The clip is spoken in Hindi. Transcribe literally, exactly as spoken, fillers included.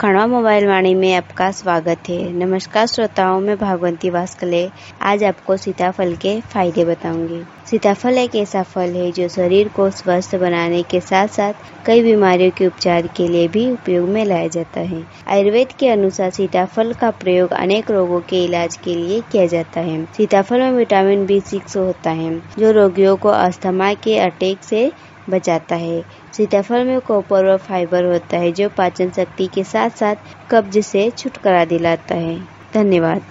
खड़वा मोबाइल वाणी में आपका स्वागत है। नमस्कार श्रोताओं, मैं भागवंती वास्कले आज आपको सीताफल के फायदे बताऊंगी। सीताफल एक ऐसा फल है जो शरीर को स्वस्थ बनाने के साथ साथ कई बीमारियों के उपचार के लिए भी उपयोग में लाया जाता है। आयुर्वेद के अनुसार सीताफल का प्रयोग अनेक रोगों के इलाज के लिए किया जाता है। सीताफल में विटामिन बी सिक्स होता है जो रोगियों को अस्थमा के अटैक से बचाता है। सीताफल में कॉपर और फाइबर होता है जो पाचन शक्ति के साथ साथ कब्ज से छुटकारा दिलाता है। धन्यवाद।